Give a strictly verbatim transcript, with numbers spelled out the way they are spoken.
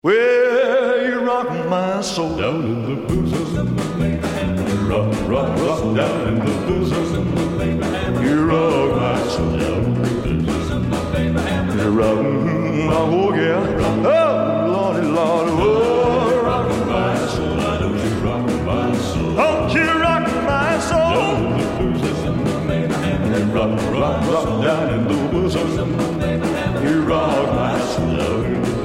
Well, you rock my soul down in the boozers. Rock, rock, rock down in the boozers. You rock my soul down in the boozers. You rock, mm, oh yeah. Oh, Lordy, Lordy, oh, rock my soul. Why don't you rock my soul? Don't you rock my soul down in the boozers. Rock, rock, rock down in the boozers. You rock my soul down in the boozers.